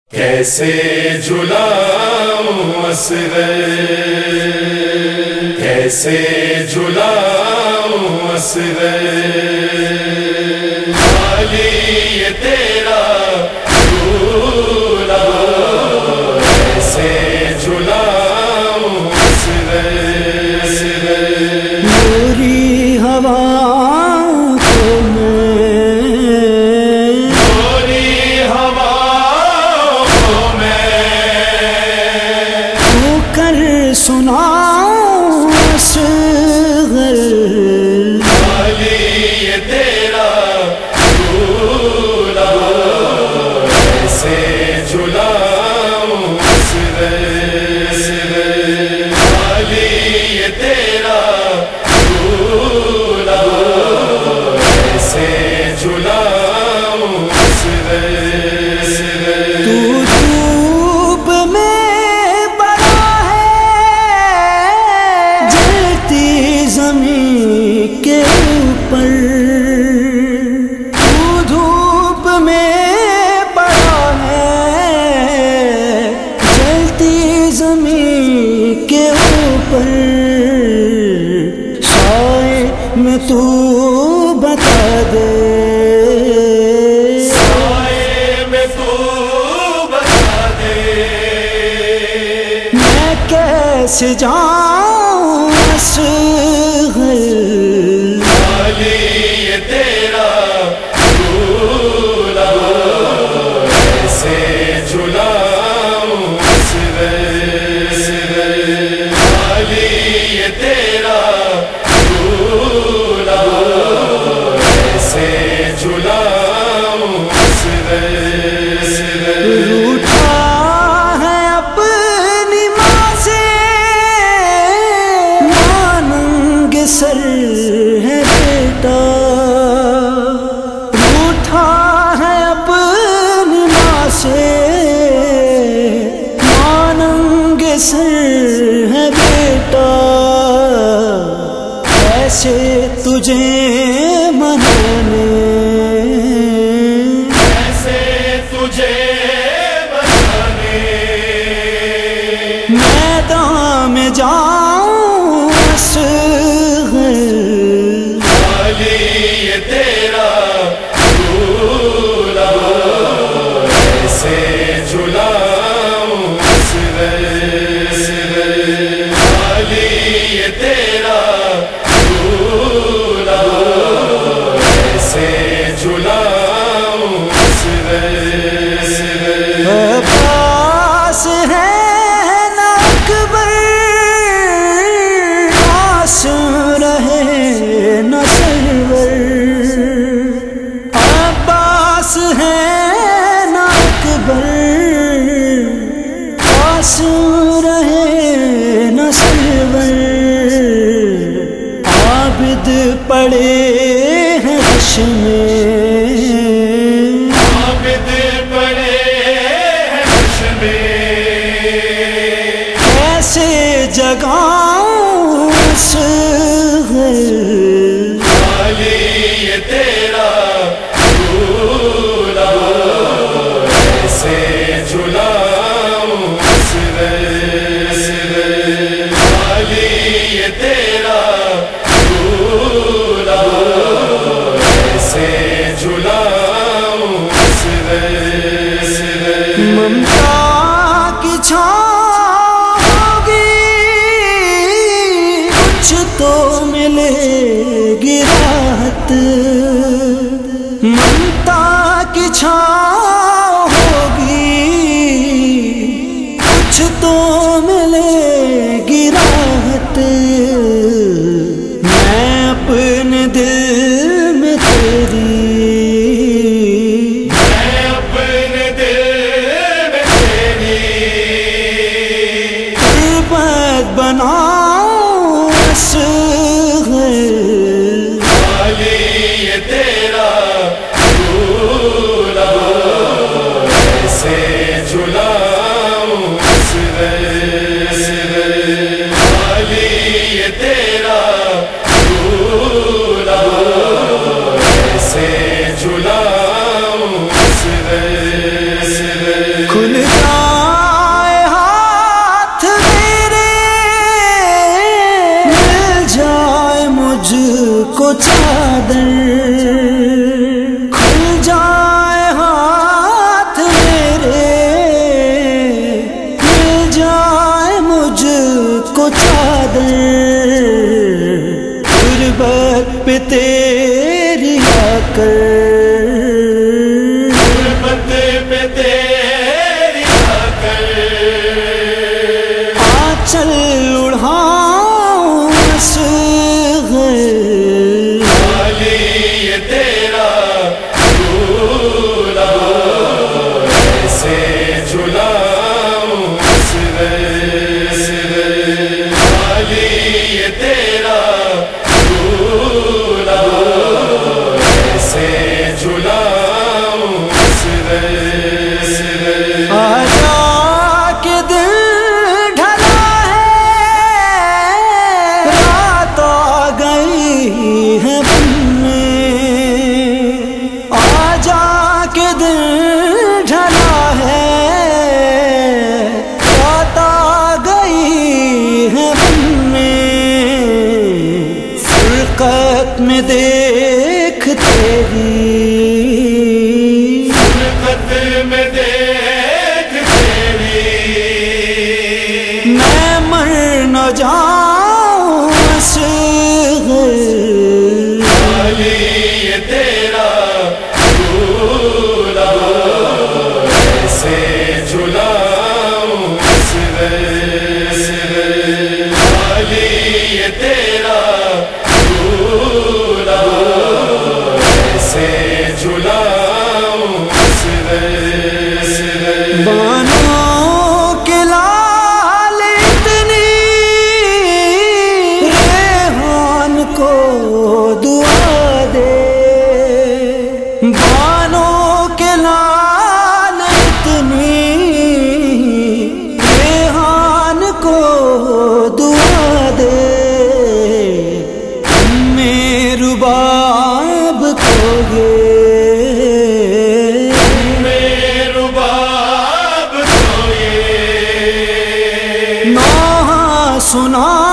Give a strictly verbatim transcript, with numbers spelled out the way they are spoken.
کیسے جھلاؤں اصغر، کیسے جھلاؤں اصغر، خالی یہ تیرا جھولا، کیسے جھلاؤں اصغر، میری ہوا سناؤں اصغر، خالی یہ تیرا جھولا، کیسے جھلاؤں اصغر، خالی یہ تیرا جھولا، کیسے جھلاؤں اصغر، تو دھوپ میں زمین کے اوپر، تو دھوپ میں پڑا ہے جلتی زمین کے اوپر، سائے میں تو بتا دے، سائے میں تو بتا دے، میں کیسے جاؤں اصغر، خالی یہ تیرا جھولا، کیسے جھلاؤں اصغر، خالی یہ تیرا جھولا، کیسے جھلاؤں اصغر، روٹھا ہے اپنی ماں سے ماننگ سر ہے بیٹا، روٹھا ہے اپنی ماں سے ماننگ سر ہے بیٹا، کیسے تجھے منانے، کیسے تجھے بنانے، میدان میں جاؤں اصغر، خالی یہ تیرا جھولا، کیسے جھلاؤں اصغر، خالی یہ تیرا جھولا، کیسے جھلاؤں اصغر، پاس ہے نہ اکبر، پاس رہے نہ سرور، عباس ہے نہ اکبر، پاس رہے نہ سرور، عابد پڑے ہیں حش میں، عابد پڑے ہیں حش میں، کیسے جگاؤں اصغر، خالی یہ تیرا جھولا، کیسے جھلاؤں اصغر، خالی یہ تیرا جھولا، کیسے جھلاؤں اصغر، ممتا کی چھاؤں ہوگی کچھ تو ملے گی راحت، ممتا کی چھاؤں ہوگی کچھ تو ملے گی راحت، میں اپنے دل میں تیری، میں اپنے دل میں تیری قربت بناؤں اصغر، خالی میں دیکھ تیری میں مر نہ جاؤں اصغر، خالی یہ تیرا جھولا ایسے جھلاؤں اصغر، خالی یہ تیرا جھولا ایسے جھلاؤں اصغر۔ بانوں کے لال اتنی ریحان کو دعا دے، بانوں کے لال اتنی ریحان کو دعا دے، میں رباب کو گے سنا